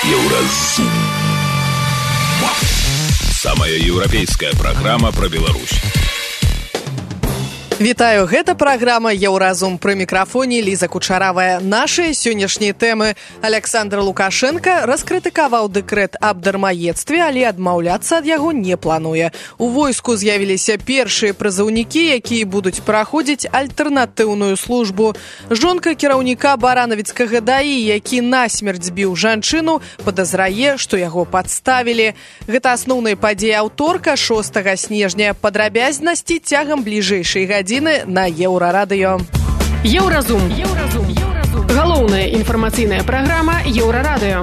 Еўразум. Самая еўрапейская праграма пра Беларусь. Вітаю, гэта праграма «Еўразум». Пры мікрафоне Ліза Кучаравая. Нашыя сённяшнія тэмы. Александр Лукашенко раскрытыкаваў дэкрэт аб дармаедстве, але адмаўляцца ад яго не плануе. У войску з'явіліся першыя прызыўнікі, якія будуць праходзіць альтэрнатыўную службу. Жонка кіраўніка баранавіцкага ДАІ, які насмерць збіў жанчыну, падазрае, што яго падставілі. Гэта асноўныя падзеі аўторка 6 снежня. Падрабязнасці цягам бліжэйшай гадзіны на Еўрарадыё. Еўразум. Галоўная інфармацыйная праграма Еўрарадыё.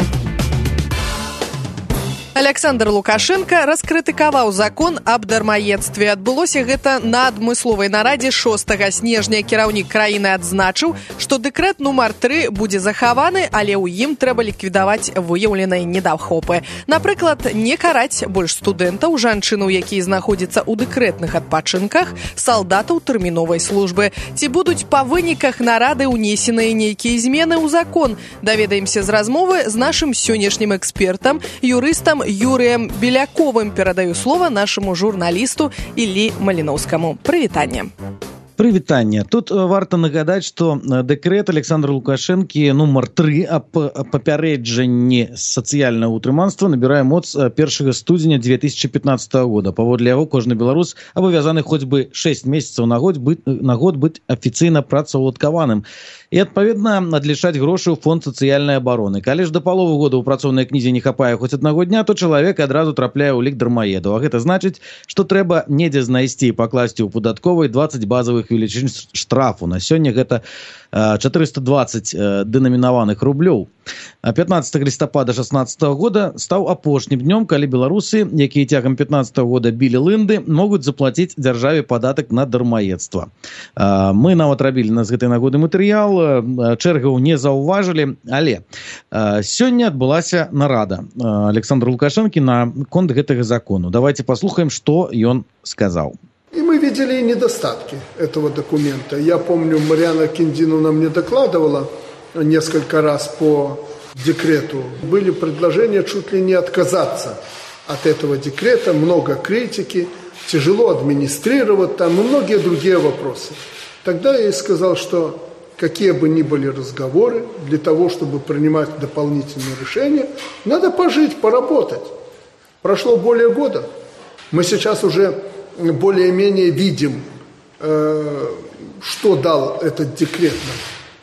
Александр Лукашенко раскрытыкаваў закон аб дармаедстве. Адбылося гэта на адмысловай нарадзе 6 снежня. Кіраўнік краіны адзначыў, што дэкрэт нумар 3 будзе захаваны, але ў ім трэба ліквідаваць выяўленыя недахопы. Напрыклад, не караць больш студэнтаў, жанчынаў, якія знаходзяцца ў дэкрэтных адпачынках, салдатаў тэрміновай службы. Ці будуць па выніках нарады ўнесеныя нейкія змены ў закон? Даведаемся з размовы з нашым сённяшнім экспертам, юрыстам Юрыем Беляковым. Перадаю слово нашаму журналісту Іллі Маліноўскаму. Прывітанне. Прывітанне. Тут варта нагадаць, што дэкрэт Александра Лукашэнкі нумар 3 аб папярэджанні сацыяльнага ўтрыманства набірае моц 1 студзеня 2015 года. Паводле яго кожны беларус абавязаны хоць бы 6 месяцаў на год быць афіцыйна працаўладкаваным і, адпаведна, адлічаць грошы ў фонд сацыяльнай абароны. Калі ж да паловы года ў працоўнай кнізе не хапае хоць аднаго дня, то чалавек адразу трапляе ў лік дармаедаў. А гэта значыць, што трэба недзе знайсці і пакласці ў падатковай 20 базавых велічынь штрафу. На сёння гэта 420 дэнамінаваных рублёў. 15 лістапада 2016 года стаў апошнім днём, калі беларусы, якія цягам 15 года білі лынды, могуць заплаціць дзяржаве падатак на дармаедства. Мы нават рабілі з гэтай нагоды матэрыял, чэргаў не заўважылі, але сёння адбылася нарада Александра Лукашэнкі на конт гэтага закону. Давайте послухаем, што ён сказаў. И мы видели недостатки этого документа. Я помню, Марьяна Киндиновна мне докладывала несколько раз по декрету. Были предложения чуть ли не отказаться от этого декрета, много критики, тяжело администрировать там и многие другие вопросы. Тогда я ей сказал, что какие бы ни были разговоры, для того, чтобы принимать дополнительные решения, надо пожить, поработать. Прошло более года. Мы сейчас уже более-менее видим, что дал этот декрет нам.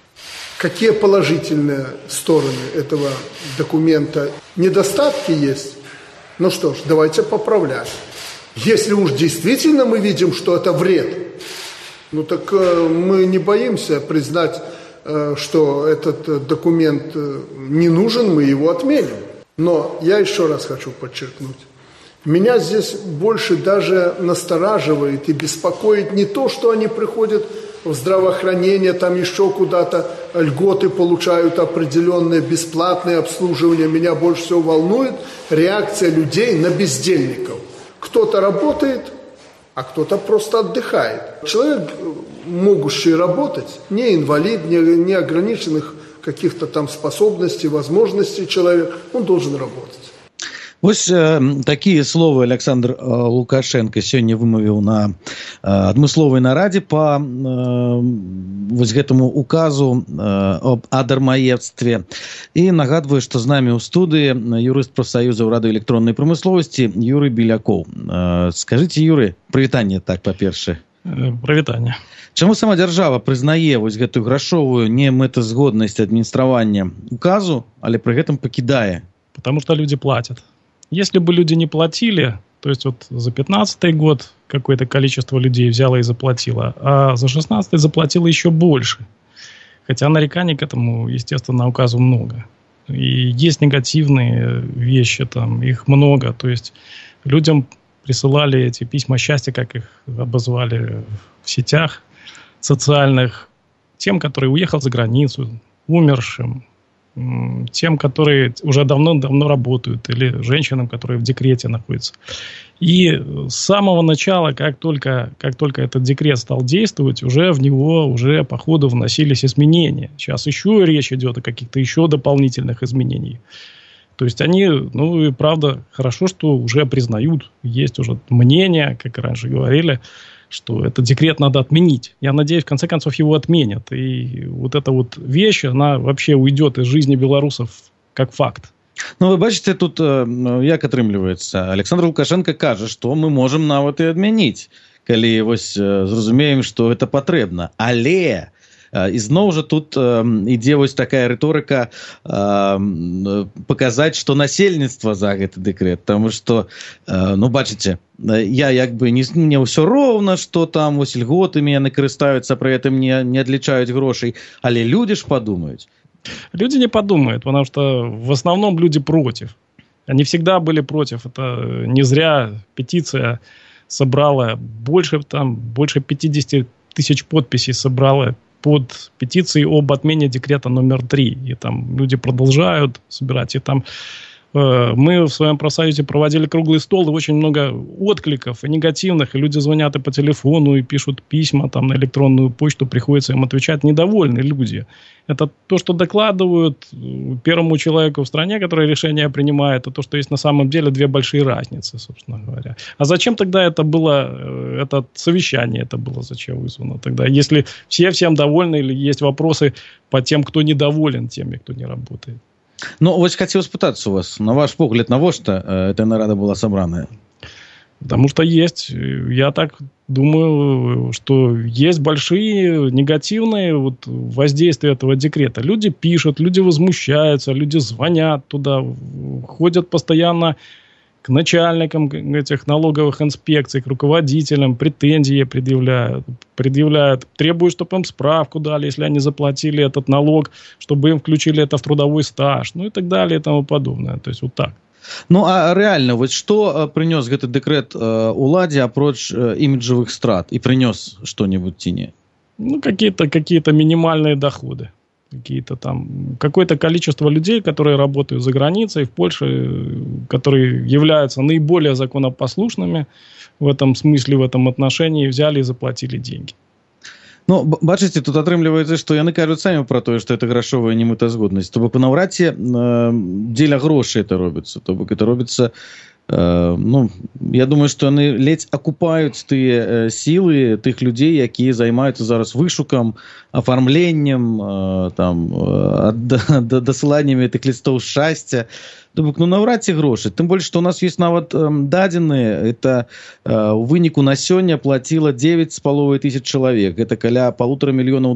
Какие положительные стороны этого документа. Недостатки есть. Ну что ж, давайте поправлять. Если уж действительно мы видим, что это вред, ну так мы не боимся признать, что этот документ не нужен, мы его отменим. Но я еще раз хочу подчеркнуть. Меня здесь больше даже настораживает и беспокоит не то, что они приходят в здравоохранение, там еще куда-то льготы получают определенные, бесплатные обслуживания. Меня больше всего волнует реакция людей на бездельников. Кто-то работает, а кто-то просто отдыхает. Человек, могущий работать, не инвалид, не ограниченных каких-то там способностей, возможностей человек, он должен работать. Вось такія словы Александр Лукашенко сёння вымавіў на адмысловай нарадзе па вось гэтаму указу о дармаедстве. І нагадваю, што з намі ў студыі юрыст прафсаюзаў радыёэлектроннай прамысловасці Юрый Белякоў. Скажыце, Юрый, прывітанне так, па-першае. Прывітанне. Чаму сама дзяржава прызнае вось гэтую грашовую немэтазгоднасць адміністравання указу, але пры гэтым пакідае? Потому что люди платят. Если бы люди не платили, то есть вот за 15-й год какое-то количество людей взяло и заплатило, а за 16-й заплатило еще больше. Хотя нареканий к этому, естественно, указу много. И есть негативные вещи, там, их много. То есть людям присылали эти письма счастья, как их обозвали в сетях социальных, тем, который уехал за границу, умершим, тем, которые уже давно работают, или женщинам, которые в декрете находятся. И с самого начала, как только этот декрет стал действовать, уже в него уже по ходу вносились изменения. Сейчас еще речь идет о каких-то еще дополнительных изменениях. То есть они, ну и правда, хорошо, что уже признают, есть уже мнение, как раньше говорили, что этот декрет надо отменить. Я надеюсь, в конце концов, его отменят. И вот эта вот вещь, она вообще уйдет из жизни белорусов как факт. Ну, вы бачите, тут як атрымліваецца. Александр Лукашенко кажа, што мы можам нават і адмяніць, калі вось зразумеем, што гэта патрэбна. Але ізноў жа тут ідзе вось такая рыторыка паказаць, што насельніцтва за гэты дэкрэт. Таму што, ну, бачыце, я як бы мне ўсё роўна, што там вось льготамі яны карыстаюцца, пры гэтым не адлічаюць грошай. Але людзі ж падумаюць. Люди не подумают, потому что в основном люди против. Они всегда были против. Это не зря петиция собрала больше 50 тысяч подписей собрала под петицией об отмене декрета номер 3. И там люди продолжают собирать. И там мы в своем профсоюзе проводили круглый стол, и очень много откликов и негативных, и люди звонят и по телефону, и пишут письма там, на электронную почту, приходится им отвечать, недовольны люди. Это то, что докладывают первому человеку в стране, который решение принимает, и то, что есть на самом деле две большие разницы, собственно говоря. А зачем тогда это было, это совещание это было зачем вызвано тогда? Если все всем довольны или есть вопросы по тем, кто недоволен теми, кто не работает? Ну, вось хотел спытацца у вас, на ваш погляд, навошта эта нарада была собраная? Потому что есть, я так думаю, что есть большие негативные вот воздействия этого декрета. Люди пишут, люди возмущаются, люди звонят туда, ходят постоянно к начальникам этих налоговых инспекций, к руководителям, претензии предъявляют, требуют, чтобы им справку дали, если они заплатили этот налог, чтобы им включили это в трудовой стаж, ну и так далее и тому подобное. То есть вот так. Ну, а реально, вот что принес этот декрет уладе апроч имиджевых страт? И принес что-нибудь тени? Ну, какие-то минимальные доходы. Какое-то количество людей, которые работают за границей, в Польше, которые являются наиболее законопослушными в этом смысле, в этом отношении, взяли и заплатили деньги. Ну, бачыце, тут атрымліваецца, што яны кажуць самі пра тое, што это грашовая немытазгоднасць. То бок наўрад ці дзеля грошай это робіцца. То бок это робіцца, ну, я думаю, што яны ледзь акупаюць тыя сілы тых людзей, якія займаюцца зараз вышукам, афармленнем, там, дасыланнямі тых лістоў шчасця. То бок, ну, наўрад ці грошы. Тым больш, што у нас ёсць нават дадзеныя. Это у выніку на сёння плаціла 9,5 тысяч чалавек. Это каля $1,5 мільёна.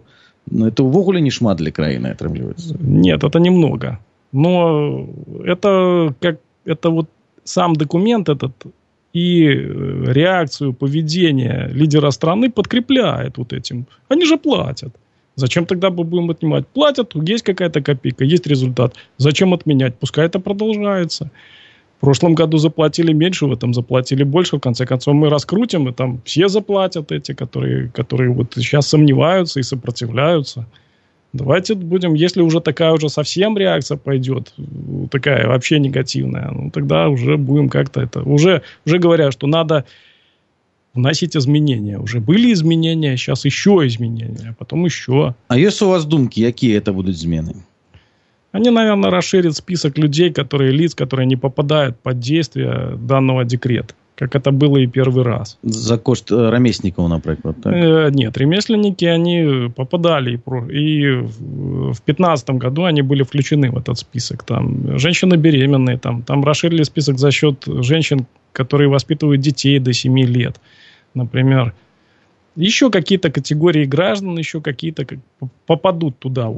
Это увогуле не шмат для краіны атрымліваецца. Нет, это немного. Но это вот сам документ этот и реакцию, поведение лидера страны подкрепляет вот этим. Они же платят. Зачем тогда мы будем отнимать? Платят, есть какая-то копейка, есть результат. Зачем отменять? Пускай это продолжается. В прошлом году заплатили меньше, в этом заплатили больше. В конце концов мы раскрутим, и там все заплатят эти, которые вот сейчас сомневаются и сопротивляются. Давайте будем, если уже такая уже совсем реакция пойдет, такая вообще негативная, ну тогда уже будем как-то это... Уже говорят, что надо вносить изменения. Уже были изменения, сейчас еще изменения, а потом еще. А есть у вас думки, какие это будут измены? Они, наверное, расширят список людей, лиц, которые не попадают под действие данного декрета. Как это было и первый раз. За кошт ремесленников, например, так? Нет, ремесленники, они попадали. И в 2015 году они были включены в этот список. Там женщины беременные, там расширили список за счет женщин, которые воспитывают детей до 7 лет. Например, еще какие-то категории граждан, еще какие-то попадут туда,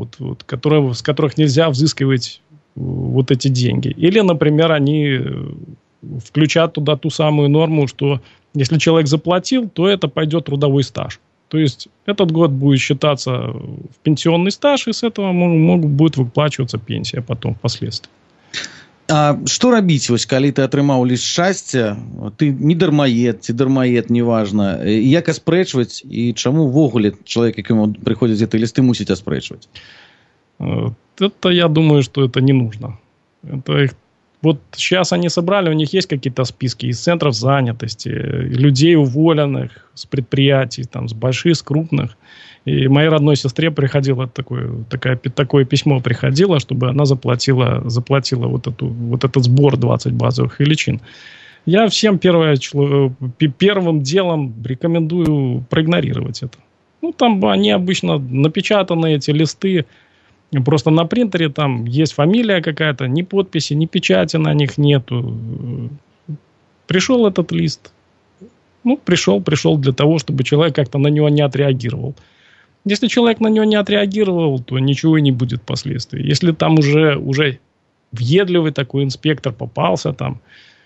с которых нельзя взыскивать вот эти деньги. Или, например, они включат туда ту самую норму, что если человек заплатил, то это пойдет трудовой стаж. То есть этот год будет считаться в пенсионный стаж, и с этого будет выплачиваться пенсия потом впоследствии. А што рабіць, вось, калі ты атрымаў ліст шчасця, ты не дармаед, ці дармаед, неважна, як аспрэчваць, і чаму ўвогуле чалавек, якому прыходзяць гэты лісты, мусіць аспрэчваць? Это, я думаю, что это не нужно. Вот сейчас они собрали, у них есть какие-то списки из центров занятости, людей уволенных с предприятий, там, с больших, с крупных. И моей родной сестре приходило такое письмо приходило, чтобы она заплатила вот этот сбор 20 базовых величин. Я всем первым делом рекомендую проигнорировать это. Ну, там они обычно напечатаны, эти листы, просто на принтере там есть фамилия какая-то, ни подписи, ни печати на них нету. Пришел этот лист. Ну, пришел для того, чтобы человек как-то на него не отреагировал. Если человек на него не отреагировал, то ничего и не будет впоследствии. Если там уже въедливый такой инспектор попался, там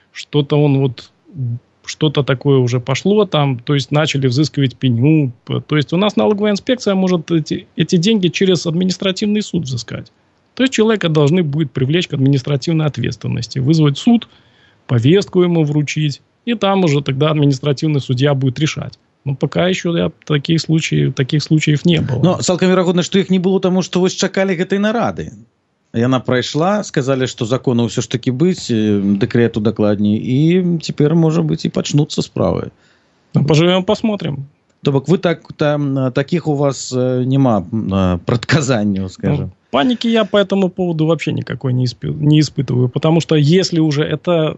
что-то такое уже пошло, там, то есть начали взыскивать пеню. То есть у нас налоговая инспекция может эти деньги через административный суд взыскать. То есть человека должны будет привлечь к административной ответственности, вызвать суд, повестку ему вручить, и там уже тогда административный судья будет решать. Но пока еще таких случаев не было. Но цалкам верагодна, што іх не было, таму што вось чакалі гэтай нарады. Яна прайшла, сказалі, што закону ўсё ж такі быць, дэкрэту дакладней, і цяпер, можа быць, і пачнуцца справы. Поживем, посмотрим. То бок вы таких у вас нема прадказанняў, скажем. Паники я по этому поводу вообще никакой не испытываю, потому что если уже это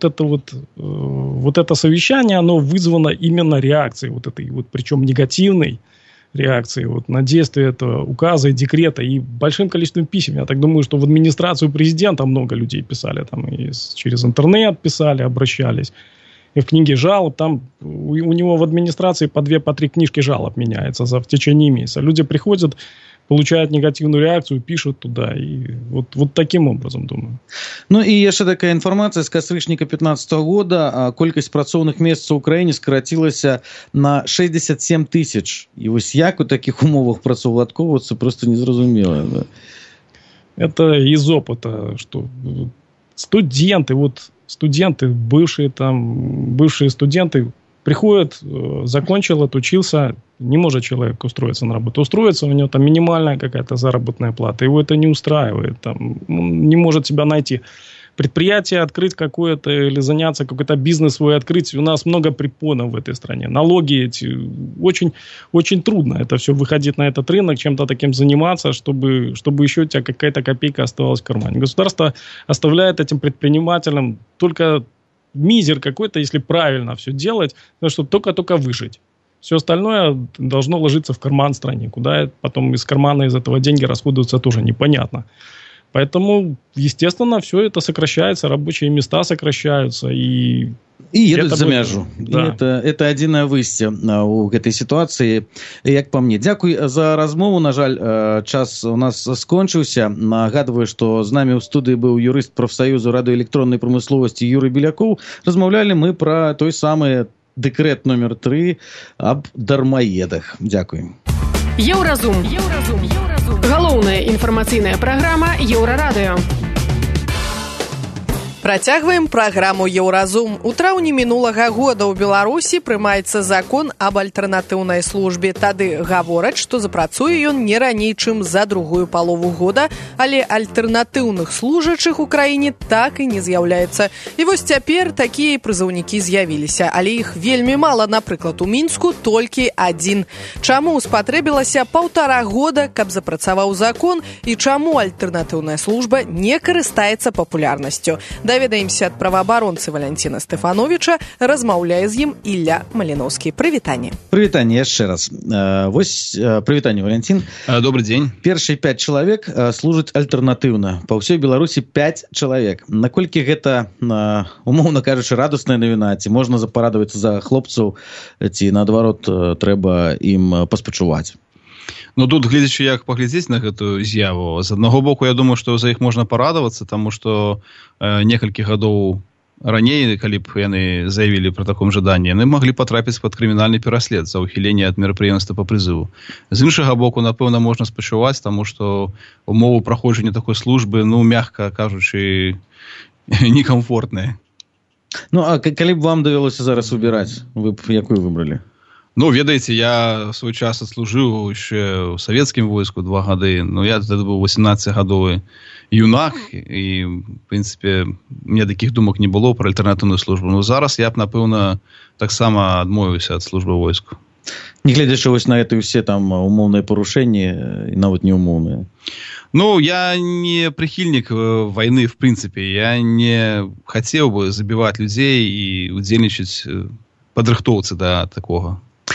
совещание, оно вызвано именно реакцией причем негативной реакцией на действие этого указа и декрета, и большим количеством писем. Я так думаю, что в администрацию президента много людей писали, там и через интернет писали, обращались. И в книге жалоб, там у него в администрации по 2-3 книжки жалоб меняется в течение месяца. Люди приходят, получают негативную реакцию, пишут туда. И вот таким образом, думаю. Ну і яшчэ такая інфармацыя з кастрычніка 2015 года. Колькасць працоўных месцаў у краіне скарацілася на 67 тысяч. І вось як у такіх умовах працаўладкоўвацца, просто незразумела. Да? Это из опыта, что студенты, бывшие студенты приходят, закончил, отучился, не может человек устроиться на работу. Устроиться, у него там минимальная какая-то заработная плата. Его это не устраивает. Там, он не может себя найти. Предприятие открыть какое-то или заняться, какой-то бизнес свой открыть. У нас много препонов в этой стране. Налоги эти. Очень, очень трудно это все выходить на этот рынок, чем-то таким заниматься, чтобы еще у тебя какая-то копейка оставалась в кармане. Государство оставляет этим предпринимателям только мизер какой-то, если правильно все делать, чтобы только выжить. Все остальное должно ложиться в карман стране. Куда потом из кармана из этого деньги расходуются, тоже непонятно. Поэтому, естественно, все это сокращается, рабочие места сокращаются. И едуць за мяжу. Да. Это адзінае выйсце у гэтай сітуацыі, як па мне. Дзякуй за размову. На жаль, час у нас скончыўся. Нагадваю, што з намі ў студыі быў юрыст прафсаюзу радыёэлектроннай прамысловасці Юрый Белякоў. Размаўлялі мы пра той самы дэкрэт номер 3 аб дармаедах. Дзякуй. Еўразум. Галоўная інфармацыйная праграма Еўрарадыё. Працягваем праграму «Еўразум». У траўні мінулага года ў Беларусі прымаецца закон аб альтэрнатыўнай службе. Тады гавораць, што запрацуе ён не раней, чым за другую палову года, але альтэрнатыўных служачых у краіне так і не з'яўляецца. І вось цяпер такія прызыўнікі з'явіліся, але іх вельмі мала, напрыклад, у Мінску толькі адзін. Чаму спатрэбілася 1,5 года, каб запрацаваў закон, і чаму альтэрнатыўная служба не карыстаецца папулярнасцю? Даведаемся ад праваабаронцы Валянціна Стэфановіча, размаўляе з ім Ілля Маліноўскі. Прывітанне. Прывітанне яшчэ раз. Вось прывітанне, Валянцін. Добрый дзень. Першыя 5 чалавек служаць альтэрнатыўна. Па ўсёй Беларусі 5 чалавек. Наколькі гэта, умоўна кажучы, радасная навіна? Ці можна запарадавацца за хлопцаў, ці наадварот трэба ім паспачуваць? Ну, тут, глядзячы, як паглядзець на гэтую з'яву, з аднаго боку, я думаю, што за іх можна парадавацца, таму што некалькі гадоў раней, калі б яны заявілі пра таком жаданні, яны маглі патрапіць пад крымінальны пераслед за ўхіленне ад мерапрыемства па прызыву. З іншага боку, напэўна, можна спачуваць, таму што умовы праходжання такой службы, мякка кажучы, некамфортныя. Ну, а калі б вам давялося зараз выбіраць, вы б якую выбралі? Ну, ведаеце, я свой час адслужыў яшчэ ў савецкім войску 2 гады. Я тады быў 18-гадовы юнак, і, в прынцыпе, мне такіх думак не было пра альтэрнатыўную службу. Зараз я б, напэўна, таксама адмовіўся ад службы войску. Нягледзячы вось на это ўсе там умоўныя парушэнні і нават не умоўныя. Ну, я не прихильник войны, в принципе. Я не хотел бы забивать людей и удзельнічаць падрыхтоўцы да такога.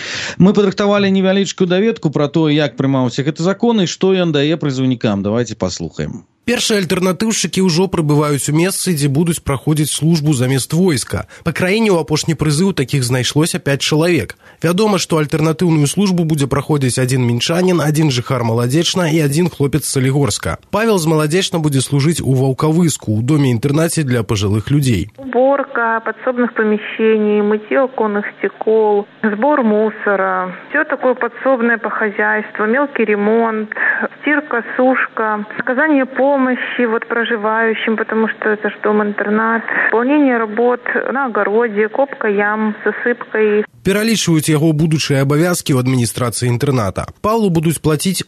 Мы падрыхтавалі невялічкую даведку пра тое, як прымаўся гэты закон і што ён дае прызыўнікам. Давайте паслухаем. Першыя альтэрнатыўшчыкі ўжо прыбываюць у месцы, дзе будуць праходзіць службу замест войска. Па краіне ў апошні прызыў такіх знайшлося 5 чалавек. Вядома, што альтэрнатыўную службу будзе праходзіць адзін мінчанін, адзін жыхар Маладзечна і адзін хлопец з Салігорска. Павел з Маладзечна будзе служыць у Ваўкавыску, у доме-інтэрнаце для пажылых людзей. Уборка подсобных помещений, мытье оконных стекол, сбор мусора. Все такое подсобное по хозяйству, мелкий ремонт, стирка, сушка, оказание помощи проживающим, потому что это же дом-интернат, выполнение работ на огороде, копка ям, засыпка их. Пералічваюць яго будучыя абавязкі ў адміністрацыі інтэрната. Паўлу будуць плаціць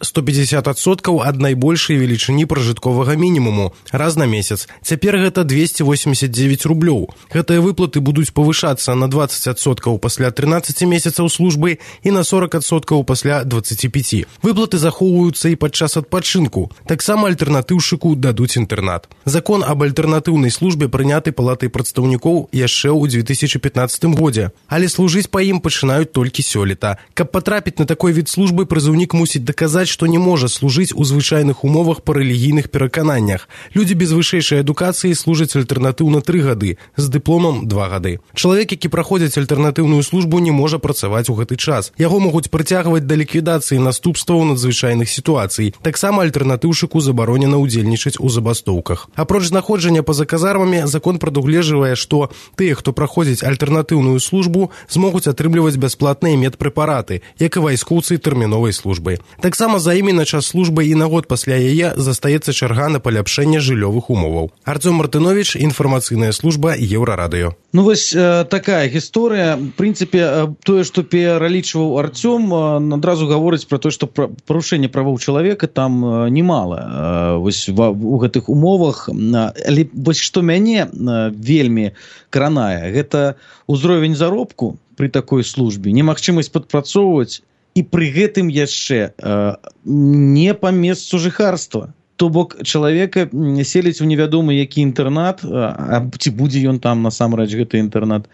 150% ад найбольшай велічыні пражытковага мінімуму раз на месяц. Цяпер гэта 289 рублёў. Гэтыя выплаты будуць павышацца на 20% пасля 13 месяцаў службы і на 40% пасля 25. Выплаты захоўваюцца і падчас адпачынку. Таксама альтэрнатыўшчыку дадуць інтэрнат. Закон аб альтэрнатыўнай службе прыняты палатай прадстаўнікоў яшчэ ў 2015 годзе, але служыць па ім пачынаюць толькі сёлета. Каб патрапіць на такой від службы, прызыўнік мусіць даказаць, што не можа служыць у звычайных умовах па рэлігійных перакананнях. Людзі без вышэйшай адукацыі служаць альтэрнатыўна 3 гады, з дыпломам 2 гады. Чалавек, які праходзіць альтэрнатыўную службу, не можа працаваць у гэты час. Яго могуць прыцягваць да ліквідацыі наступстваў надзвычайных сітуацый. Таксама альтэрнатыўшчыку забаронена ўдзельнічаць у забастоўках. Апроч знаходжання па-за казармамі, закон прадугледжвае, што тыя, хто праходзіць альтэрнатыўную службу, змогуць атрымліваць бясплатныя медпрэпараты, як і вайскоўцы тэрміновай службы. Таксама за імі на час службы і на год пасля яе застаецца чарга на паляпшэнне жыллёвых умоваў. Артём Мартынович, інфармацыйная служба Еўрарадыё. Ну вось такая гісторыя. В прынцыпе, тое, што пералічваў Артём, адразу гаворыць пра тое, што парушэнне правоў чалавека там немало. Вось у гэтых умовах. Але вось што мяне вельмі кранае, гэта ўзровень заробку при такой службе, немагчымасць падпрацоўваць і пры гэтым яшчэ не па месцу жыхарства. То бок чалавека селіць у невядомы які інтэрнат, а ці будзе ён там насамрэч гэты інтэрнат,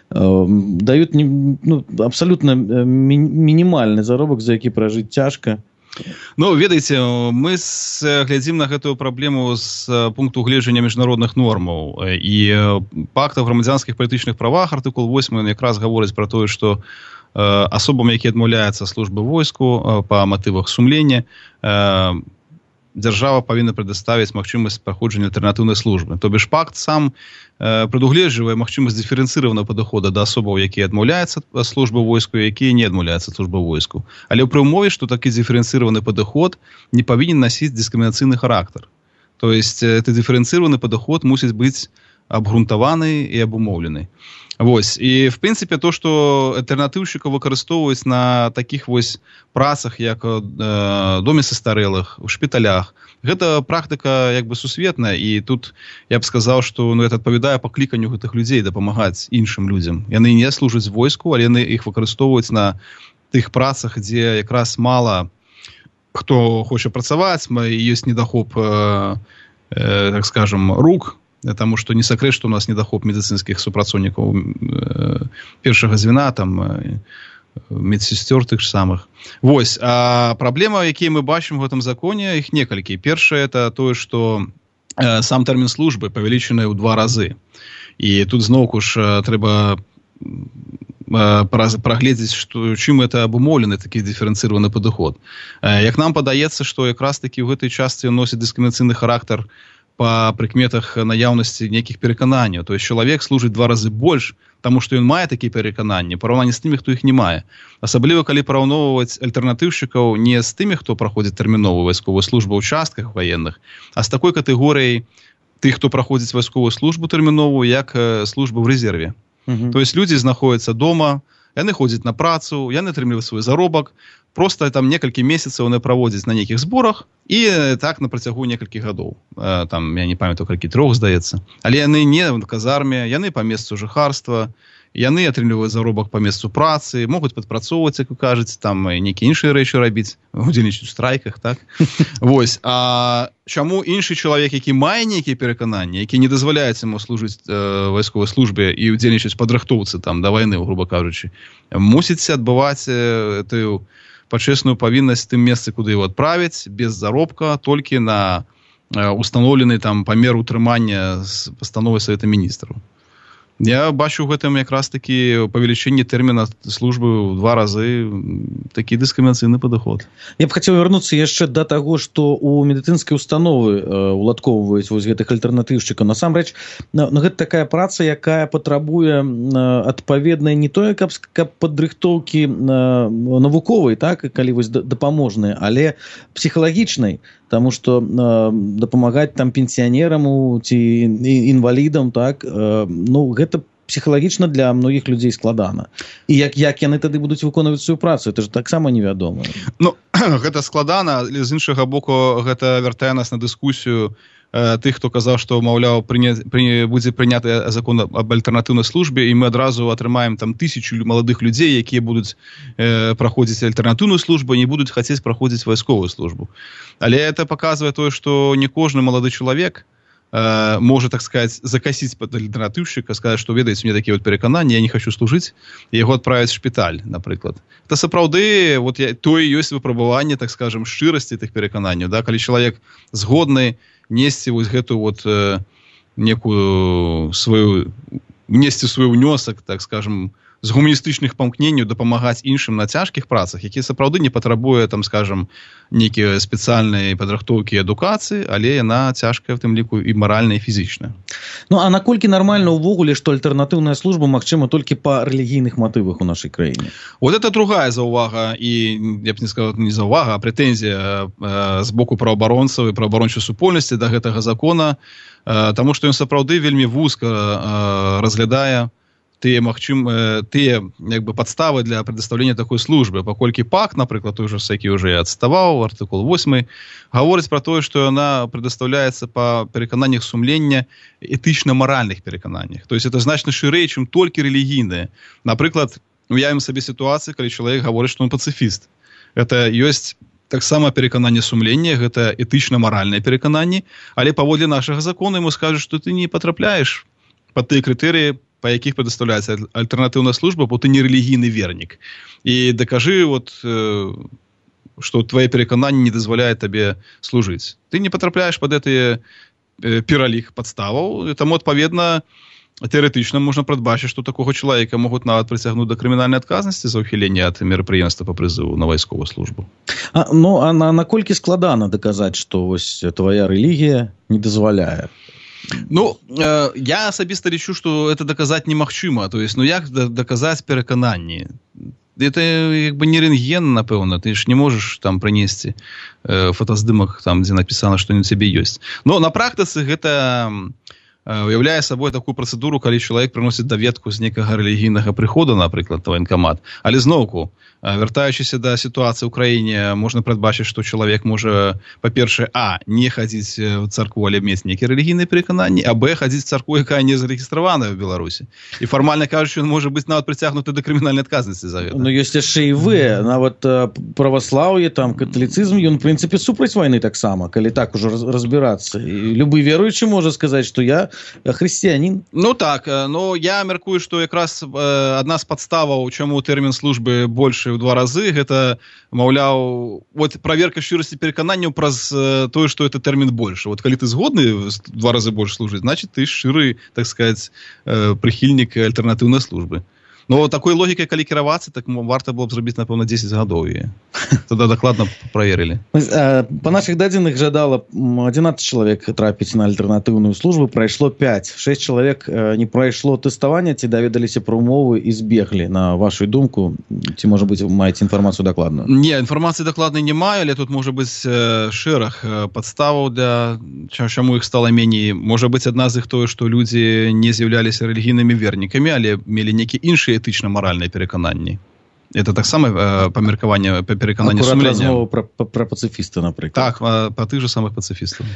даюць абсалютна мінімальны заробак, за які пражыць цяжка. Ну, ведаеце, мы глядзім на гэтую праблему з пункту гледжання міжнародных нормаў. І пакт о грамадзянскіх палітычных правах, артыкул 8, ён якраз гаворыць пра тое, што асобам, які адмаўляюцца службы войску па матывах сумлення, дзяржава павінна прадставіць магчымасць праходжання альтэрнатыўнай службы. То бишь пакт сам прадугледжвае магчымасць дыферэнцыраванага падыхода да асобаў, якія адмаўляюцца ад службы войску, якія не адмаўляюцца ад службы войску. Але пры ўмове, што такі дыферэнцыраваны падыход не павінен насіць дыскрымінацыйны характар. То есть гэты дыферэнцыраваны падыход мусіць быць абгрунтаваны і абумоўлены. Вось. І, в прынцыпе, то, што альтэрнатыўшчыкаў выкарыстоўваюць на такіх вось працах, як доме састарэлых, у шпіталях, гэта практыка як бы сусветная, і тут я б сказаў, што гэта адпавядае пакліканню гэтых людзей дапамагаць іншым людзям. Яны не служаць войску, але яны іх выкарыстоўваюць на тых працах, дзе якраз мала хто хоча працаваць, ёсць недахоп, так скажем, рук, потому что не сакрэт, што у нас недахоп медыцынскіх супрацоўнікаў першага звена, там, медсестёр тых самых. Вось. А праблема, якія мы бачым у гэтым законе, іх некалькі. Першае, это тое, што сам тэрмін службы павялічаны ў 2 разы. І тут зноўку ж трэба прагледзець, чым это абумоўлены такі дыферэнцыраваны падыход. Як нам падаецца, што якраз такі ў гэтай частцы носіць дыскрымінацыйны характар па прыкметах наяўнасці нейкіх перакананняў. То есть чалавек служыць 2 разы больш, таму што ён мае такія перакананні, параўнанні з тымі, хто іх не мае. Асабліва, калі параўноўваць альтэрнатыўшчыкаў не з тымі, хто праходзіць тэрміновую вайсковую службу ў частках ваенных, а з такой катэгорыяй тых, хто праходзіць вайсковую службу тэрміновую, як служба ў рэзерве. То есть людзі знаходзяцца дома, яны ходзяць на працу, яны атрымліваюць свой заробак, просто там некалькі месяцаў яны праводзяць на нейкіх зборах і так на працягу некалькіх гадоў. Там, я не памятаю, колькі 3, здаецца. Але яны не в казарме, яны па месцу жыхарства, яны атрымліваюць заробак па месцу працы, могуць падпрацоўваць, як вы кажаце, там нейкія іншыя рэчы рабіць, удзельнічаць у страйках, так? Вось. А чаму іншы чалавек, які мае нейкія перакананні, які не дазваляюць яму служыць вайсковай службе і удзельнічаць падрыхтоўцы там да вайны, груба кажучы, мусіць адбываць эту пачесную павіннасць тым месцы, куды его адправяць, без заробка, толькі на установлены там памер утрымання з пастановай Савета Міністраў. Я бачу в гэтым якраз такі павелічэнне тэрміна службы ў 2 разы такі дыскрымінацыйны падыход. Я б хацеў вярнуцца яшчэ да таго, што ў медыцынскай установы уладкоўваюць вось гэтых альтэрнатыўшчыкаў. Насамрэч, гэта такая праца, якая патрабуе адпаведнай не тое, каб падрыхтоўкі навуковай, так, калі вось дапаможнай, але псіхалагічнай, таму што дапамагаць там пенсіянерам ці інвалідам, так, ну, гэта псіхалагічна для многіх людзей складана. І як яны тады будуць выконваць сваю працу, это ж таксама невядома. Ну, гэта складана, з іншага боку, гэта вяртае нас на дыскусію тых, хто казаў, што, маўляў, будзе прыняты закон аб альтэрнатыўнай службе, і мы адразу атрымаем там 1000 маладых людзей, якія будуць праходзіць альтэрнатыўную службу, не будуць хацець праходзіць вайсковую службу. Але это паказвае тое, што не кожны малады чалавек можа, так сказать, закасіць пад альтэрнатыўшчыка, сказаць, што, ведаеце, мне такія вот перакананні, я не хочу служыць, і яго адправяць в шпіталь, напрыклад. Это сапраўды, вот тое ёсць выпрабаванне, так скажем, шчырасці тых перакананняў, да, калі чалавек згодны несці вось гэту вот некую сваю, внесці свой унёсак, так скажем, з гуманістычных памкненняў дапамагаць іншым на цяжкіх працах, якія сапраўды не патрабуе, там, скажем, нейкія спецыяльныя падрыхтоўкі і адукацыі, але яна цяжкая в тым ліку і маральна, і фізічна. Ну, а наколькі нармальна ўвогуле, што альтэрнатыўная служба магчыма толькі па рэлігійных матывах у нашай краіне? Вот это другая заўвага, і я б не сказаў, не заўвага, а прэтэнзія з боку праваабаронцаў і праваабарончай супольнасці да гэтага закона, таму што ён сапраўды вельмі вузка разглядае тыя як бы падставы для прадастаўлення такой службы, паколькі ПАК, напрыклад, той жа, які ўжо я адставаў, артыкул 8, гаворыць пра тое, што яна прадастаўляецца па перакананнях сумлення, этычна-маральных перакананнях. То есть это значна шырэй, чым толькі рэлігійныя. Напрыклад, уявім сабе сітуацыю, калі чалавек гаворыць, што ён пацыфіст. Это ёсць таксама перакананне сумлення, гэта этычна-маральныя перакананні, але паводле нашага закона яму скажуць, што ты не патрапляеш пад тыя крытэрыі, па якіх прадастаўляецца альтэрнатыўная служба, бо ты не рэлігійны вернік. І дакажы, вот, што твае перакананні не дазваляе табе служыць. Ты не патрапляеш пад гэтыя пералік падставаў, таму, адпаведна, тэарэтычна можна прадбачыць, што такога чалавека могуць нават прыцягнуць да крымінальнай адказнасці за ўхіленне ад мерапрыемства па прызыву на вайсковую службу. Ну, а наколькі складана даказаць, што вось твая рэлігія не дазваляе? Ну, я асабіста лічу, што это даказаць немагчыма. То есть, ну як даказаць перакананні? Это як бы не рэнтген, напэўна. Ты ж не можаш там прынесці фотаздымак, там, дзе напісана, што не ў цябе ёсць. Но на практыцы гэта уяўляе сабой такую працэдуру, калі чалавек прыносіць даведку з некага рэлігійнага прыхода, напрыклад, ваенкамат. Але зноўку, вяртаючыся да сітуацыі ў краіне, можна прадбачыць, што чалавек можа, па-першае, не хадзіць в царкву, але мець нейкія рэлігійныя перакананні, а б, хадзіць в царкву, якая не зарэгістраваная ў Беларусі. І фармальна кажучы, ён можа быць нават прыцягнуты да крымінальнай адказнасці за гэта. Ну, ёсць яшчэ і нават праваслаўе, там, каталіцызм, ён, в прынцыпе, супраць вайны таксама, калі так ужо разбірацца. І любы веруючы можа сказаць, што я хрысціянін. Ну так, но я мяркую, што якраз адна з падставаў, чаму тэрмін службы большы ў 2 разы, гэта, маўляў, вот праверка шчырасці перакананняў праз тое, што это тэрмін большы. Вот калі ты згодны 2 разы больш служыць, значит, ты шчыры, так сказать, прыхільнік альтэрнатыўнай службы. Но такой логікай, калі кіравацца, так варта было б зрабіць, напэўна, 10 гадоў. І тогда дакладна праверылі. Па нашых дадзеных жадала 11 чалавек трапіць на альтэрнатыўную службу, прайшло 5. 6 чалавек не прайшло тэставання, ці даведаліся пра умовы і збеглі. На вашу думку, ці, можа быць, маеце інфармацыю дакладную? Не, інфармацыі дакладнай не маю, але тут можа быць шэраг падставаў, для чаму іх стала меней. Можа быць, адна з іх тое, што людзі не з'яўляліся рэлігійнымі вернікамі, але мелі нейкі іншыя этычна-маральныя перакананні. Это таксама памеркаванне па перакананні сумлення. Акурат размова пра пацыфіста, напрыклад. Так, па тых же самых пацыфістаў.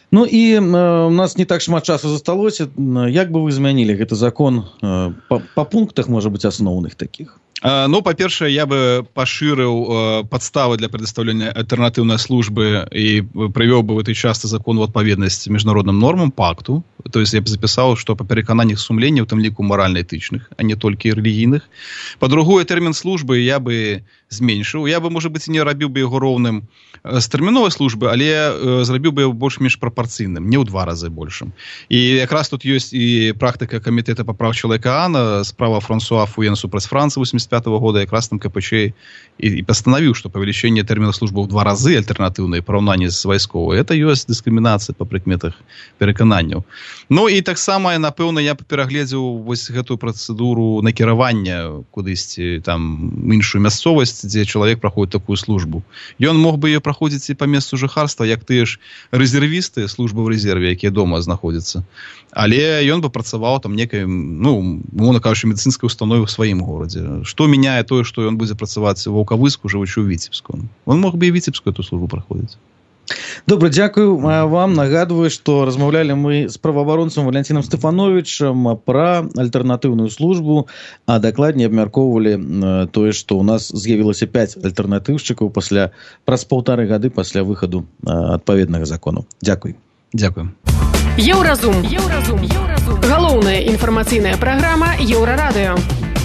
Ну і у нас не так шмат часу засталося. Як бы вы змянілі гэты закон па пунктах, можа быць, асноўных такіх? Ну, па-першае, я бы пашырыў падставы для прадастаўлення альтэрнатыўнай службы і прывёў бы в этой частцы закон у адпаведнасць міжнародным нормам, пакту. То есть я бы запісаў, што па перакананнях сумлення, у тым ліку маральна-этычных, а не толькі рэлігійных. Па-другое, тэрмін службы я бы зменшыў. Я бы, можа быць, не рабіў бы яго роўным з тэрміновай службы, але зрабіў бы яго больш-менш прапарцыйным, не ў 2 разы большым. І якраз тут ёсць і практыка камітэта па прав чалавека ААН, справа Франсуа Фуен супраць Францыі 85-го года, якраз там КПЧ і пастанавіў, што павелічэнне тэрміна службы ў 2 разы альтэрнатыўнай параўнанні з вайсковай, это ёсць дыскрымінацыя па прыкметах перакананняў. Ну і таксама, напэўна, я перагледзеў вось гэтую працэдуру накіравання кудысьці там іншую мясцовасць, дзе чалавек праходзіць такую службу. Ён мог бы ее праходзіць і па месцу жыхарства, як тыя ж рэзервісты, службы ў рэзерве, якія дома знаходзяцца. Але ён бы працаваў там некай, ну, умоўна кажучы, медыцынскай установе ў сваім горадзе. Што мяняе тое, што ён будзе працаваць у Ваўкавыску, жывучы ў Віцебску? Он мог бы і Віцебскую эту службу праходзіць. Добра, дзякую вам. Нагадваю, што размаўлялі мы з праваабаронцам Валянцінам Стэфановічам пра альтэрнатыўную службу, а дакладней абмяркоўвалі тое, што ў нас з'явілася 5 альтэрнатыўшчыкаў праз 1,5 гады пасля выхаду адпаведнага закону. Дзякуй. Дзякуй. Еўразум. Галоўная інфармацыйная праграма Еўрарадыё.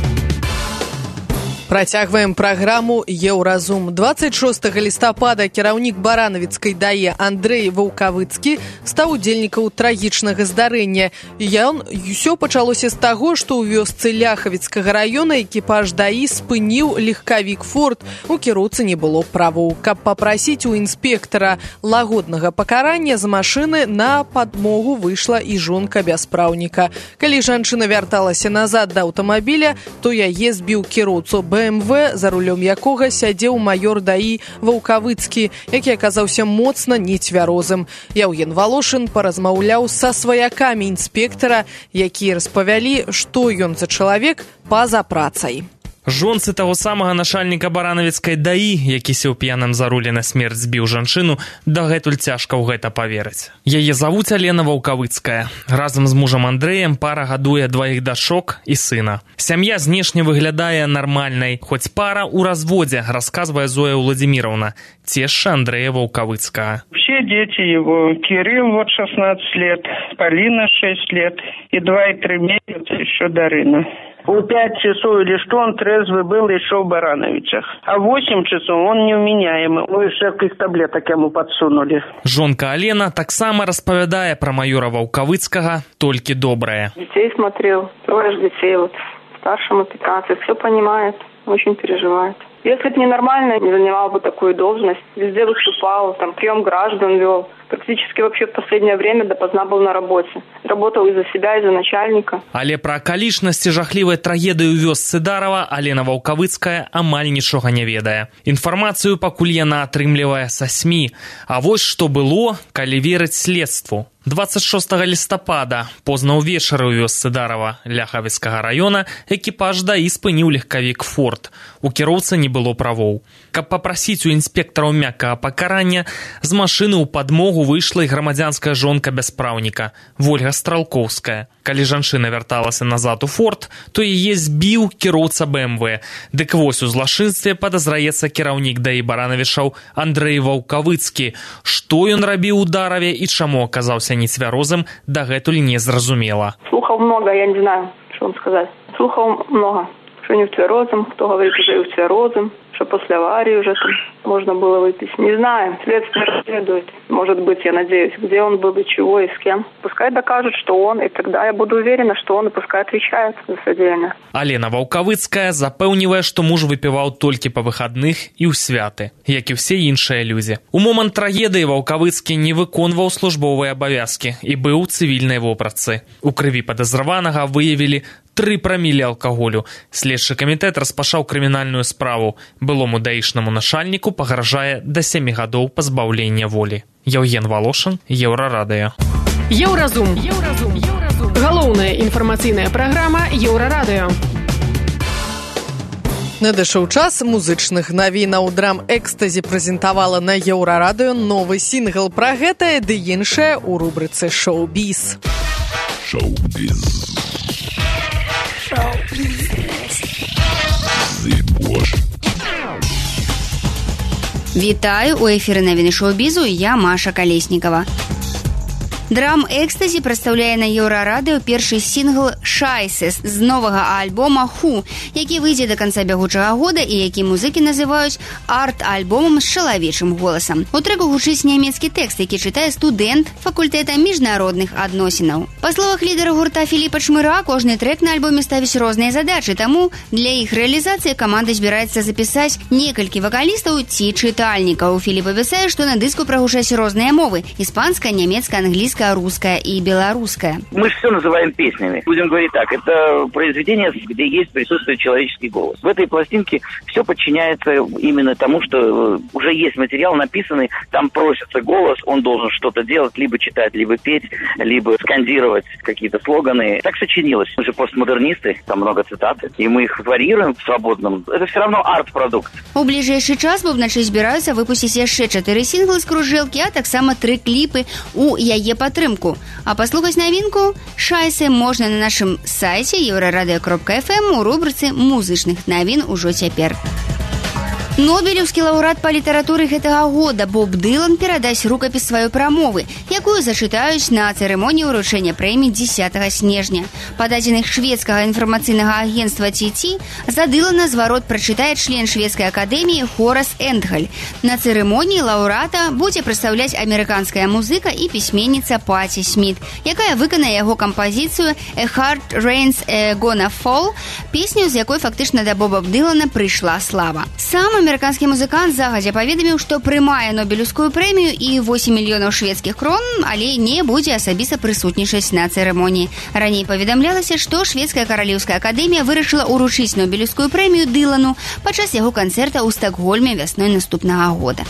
Працягваем праграму «Еўразум». 26 лістапада кіраўнік баранавіцкай ДАЭ Андрэй Ваўкавыцкі стаў удзельнікам трагічнага здарэння. Усё пачалося з таго, што ў вёсцы Ляхавіцкага раёна экіпаж ДАІ спыніў легкавік «Форд». У кіроўцы не было правоў. Каб папрасіць у інспектара лагоднага пакарання, з машыны на падмогу выйшла і жонка бяспраўніка. Калі жанчына вярталася назад да аўтамабіля, то яе збіў кіроўцу БМВ, за рулём якога сядзеў маёр ДАІ Ваўкавыцкі, які аказаўся моцна нецвярозым. Яўген Валошын паразмаўляў са сваякамі інспектара, якія распавялі, што ён за чалавек па-за працай. Жонцы таго самага начальніка баранавіцкай ДАІ, які сеў п'яным за руль на смерць збіў жанчыну, дагэтуль цяжка ў гэта паверыць. Яе завуць Алена Ваўкавыцкая. Разам з мужам Андрэем пара гадуе 2 дачок і сына. Сям'я знешне выглядае нармальнай, хоць пара ў разводзе, расказвае Зоя Владимировна, цешча Андрэя Ваўкавыцкага. Все дети его. Кирилл 16 лет, Полина 6 лет и 2 и 3 месяца еще Дарина. У 5 часов или что он трезвый был и шел в Барановичах. А в 8 часов он неуменяемый. Мы всяких таблеток ему подсунули. Жонка Алена таксама распавядае пра маёра Ваўкавыцкага толькі добрае. Детей смотрел, 3 детей, вот старшему 15, все понимает, очень переживает. Если бы ненормально, не занимал бы такую должность. Везде выступал, там прием граждан вел. Практически вообще в последнее время допоздна был на работе. Работал и за себя, и за начальника. Але пра акалічнасці жахлівай трагедыі ў вёсцы Дарава Алена Ваўкавыцкая амаль нічога не ведае. Інфармацыю пакуль яна атрымлівае са СМІ. А вось што было, калі верыць следству. 26 лістапада, позна ўвечары ў вёсцы Дарава Ляхавіцкага раёна, экіпаж ДАІ спыніў легкавік «Форд». У кіроўцы не было правоў. Каб папрасіць у інспектараў мяккага пакарання, з машыны ў падмогу выйшла і грамадзянская жонка бяспраўніка, Вольга Стралкоўская. Калі жанчына вярталася назад у «Форд», то яе збіў кіроўца БМВ. Дык вось у злачынстве падазраецца кіраўнік ДАІ Баранавічаў Андрэй Ваўкавыцкі. Што ён рабіў у Дараве і чаму аказаўся нецвярозым, дагэтуль не зразумела. Слухаў много, я не знаю, что вам сказать. Слухаў много. Что не в тверозом, кто говорит уже и в тверозом, что после аварии уже там можно было выпить. Не знаю, следствие расследует. Может быть, я надеюсь, где он был и чего и с кем. Пускай докажут, что он, и тогда я буду уверена, что он, и пускай отвечает за содеянное. Алена Ваўкавыцкая запэўнівае, што муж выпіваў толькі па выхадных і ў святы, як і ўсе іншыя людзі. У момант трагедыі Ваўкавыцкі не выконваў службовыя абавязкі і быў у цывільнай вопратцы. У крыві падазраванага выявілі 3 прамілі алкаголю. Следчы камітэт распачаў крымінальную справу. Былому даішнаму начальніку пагражае да 7 гадоў пазбаўлення волі. Яўген Валошын, Еўрарадыё. Еўразум. Галоўная інфармацыйная праграма Еўрарадыё. Надышоў час музычных навінаў. Драм Экстазі прэзентавала на Еўрарадыё новы сінгл. Пра гэтае ды іншае ў рубрыцы «Шоу-біз». Вітаю, у эфіры навіны шоу-бізу, я Маша Калеснікава. Драм Экстазі прадстаўляе на Еўрарадыё першы сінгл «Шайсес» з новага альбома «Ху», які выйдзе да канца бягучага года і які музыкі называюць арт-альбомам з чалавечым голасам. У трэку гучыць нямецкі тэкст, які чытае студэнт факультэта міжнародных адносінаў. Па словах лідара гурта Філіпа Чмыра, кожны трэк на альбоме ставіць розныя задачы, таму для іх рэалізацыі каманда збіраецца запісаць некалькі вакалістаў ці чытальнікаў. Філіп абяцае, што на дыску прагучаць розныя мовы – іспанская, нямецкая, англійская, русская и белорусская. Мы же все называем песнями. Будем говорить так, это произведение, где есть присутствует человеческий голос. В этой пластинке все подчиняется именно тому, что уже есть материал написанный, там просится голос, он должен что-то делать, либо читать, либо петь, либо скандировать какие-то слоганы. Так сочинилось. Мы же постмодернисты, там много цитат, и мы их варьируем в свободном. Это все равно арт-продукт. У ближайшы час бубначы збіраюцца выпусціць яшчэ 4 сінглы з кружэлкі, а таксама 3 кліпы у яе падтрымку. А паслухаць навінку «Шайсе» можна на нашым сайце euraradыё.fm у рубрыцы музычных навін ужо цяпер. Нобелеўскі лаўрэат па літаратуры гэтага года Боб Дылан перадасць рукапіс сваёй прамовы, якую зачытаюць на цырымоніі ўручэння прэміі 10 снежня. Па дадзеных шведскага інфармацыйнага агенцтва TT, за Дылана зварот прачытае член шведскай акадэміі Хорас Эндгаль. На цырымоніі лаўрэата будзе прадстаўляць амерыканская музыка і пісьменніца Паці Сміт, якая выканае яго кампазіцыю «A Hard Rain's Gonna Fall», песню, з якой фактычна да Боба Дылана прыйшла слава. Сам амерыканскі музыкант загадзя паведаміў, што прымае Нобелеўскую прэмію і 8 мільёнаў шведскіх крон, але не будзе асабіста прысутнічаць на цырымоніі. Раней паведамлялася, што шведская каралеўская акадэмія вырашыла ўручыць Нобелеўскую прэмію Дылану падчас яго канцэрта ў Стакгольме вясной наступнага года.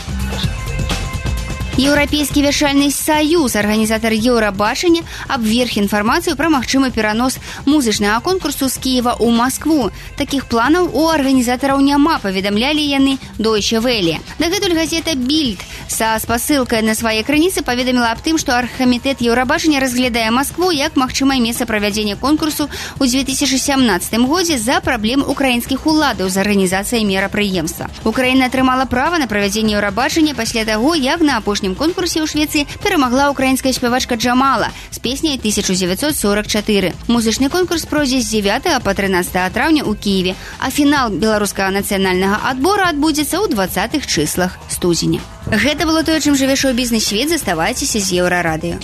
Еўрапейскі вяшальны саюз, арганізатар Еўрабачання, абверг інфармацыю пра магчымы перанос музычнага конкурсу з Кіева ў Маскву. Такіх планаў у арганізатараў няма, паведамлялі яны Deutsche Welle. Дагэтуль газета Bild са спасылкай на свае крыніцы паведаміла аб тым, што аргкамітэт Еўрабачання разглядае Маскву як магчымае месца правядзення конкурсу ў 2017 годзе за праблем украінскіх уладаў з арганізацыяй мерапрыемства. Украіна атрымала права на правядзенне Еўрабачання пасля таго, як на апошнім конкурсе ў Швецыі перамагла украінская спявачка Джамала з песняй 1944. Музычны конкурс пройдзе з 9 па 13 траўня ў Кіеве, а фінал беларускага нацыянальнага адбора адбудзецца ў 20-х чыслах студзеня. Гэта было тое, чым жыве шоу-бізнес-свет. Заставайцеся з Еўрарадыё.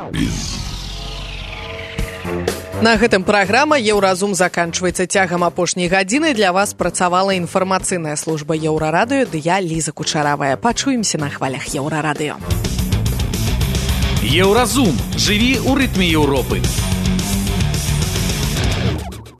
На гэтым праграма «Еўразум» заканчваецца. Цягам апошняй гадзіны для вас працавала інфармацыйная служба Еўрарадыё, ды я Ліза Кучаравая. Пачуемся на хвалях Еўрарадыё. Еўразум. Жыві ў рытме Еўропы.